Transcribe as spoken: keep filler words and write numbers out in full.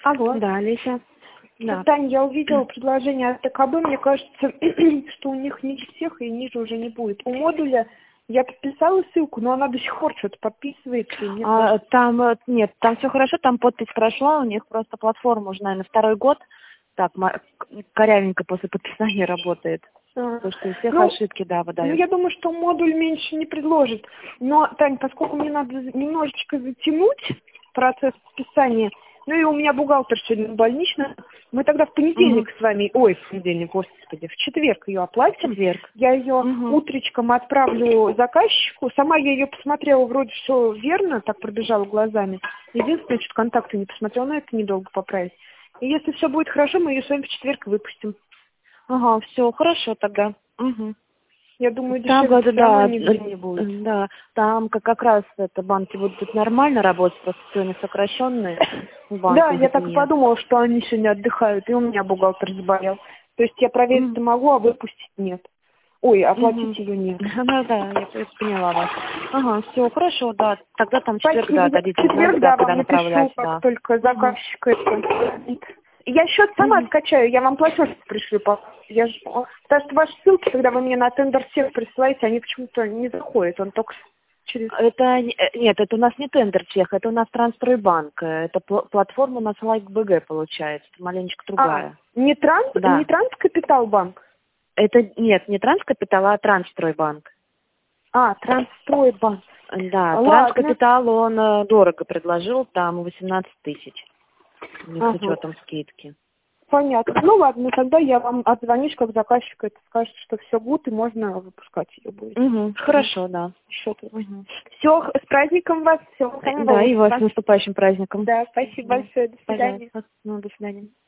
Алло. Да, Олеся. Да. Тань, я увидела предложение от ТКБ, мне кажется, что у них ниже всех и ниже уже не будет. У модуля я подписала ссылку, но она до сих пор что-то подписывается. И мне А, кажется... там, э, нет, там все хорошо, там подпись прошла, у них просто платформа уже, наверное, второй год. Так, ма- корявенько после подписания работает. А, Потому что у всех ну, ошибки, да, ну, выдают. я думаю, что модуль меньше не предложит. Но, Тань, поскольку мне надо немножечко затянуть процесс подписания, ну и у меня бухгалтер сегодня больничный, мы тогда в понедельник Угу. с вами, ой, в понедельник, господи, в четверг ее оплатим. Четверг. Я ее Угу. утречком отправлю заказчику. Сама я ее посмотрела, вроде все верно, так пробежала глазами. Единственное, что контакты не посмотрела, но это недолго поправить. И если все будет хорошо, мы ее с вами в четверг выпустим. Ага, все, хорошо тогда. Угу. Я думаю, Там, дешевле да, все равно да, нигде не будет. да, там как, как раз это банки будут нормально работать, просто сегодня сокращенные в Да, банке я так и нет. подумала, что они сегодня отдыхают, и у меня бухгалтер заболел. То есть я проверить-то могу, а выпустить нет. Ой, оплатить Угу. ее нет. Да, да, я я поняла вас. Ага, все, хорошо, да. Тогда там четверг, Спасибо. да, За... дадите знать, Четверг, да, да, когда вам напишу, направлять, как да. только Угу. заказчик это... Я счет сама Угу. скачаю, я вам платеж пришлю. по- Я ж... Потому что ваши ссылки, когда вы мне на тендер всех присылаете, они почему-то не заходят, он только через... Это, не- э, нет, это у нас не тендер чех, это у нас Трансстройбанк. э, Это пл- платформа у нас Лайк.БГ получается, это маленечко А, другая. не транс, не Да. Транскапиталбанк? Это, нет, не Транскапитал, а Трансстройбанк. А, Трансстройбанк. Да, Ладно. Транскапитал он э, дорого предложил, там восемнадцать тысяч, у них с Ага. учетом скидки. Понятно. Ну ладно, тогда я вам отзвонюсь, как заказчик это скажет, что все гуд, и можно выпускать ее будет. Угу, хорошо, да. Счет. Угу. Все, с праздником вас, всего Да, и вас с самого. наступающим праздником. Да, спасибо Да. большое, до свидания. Пожалуйста. Ну, до свидания.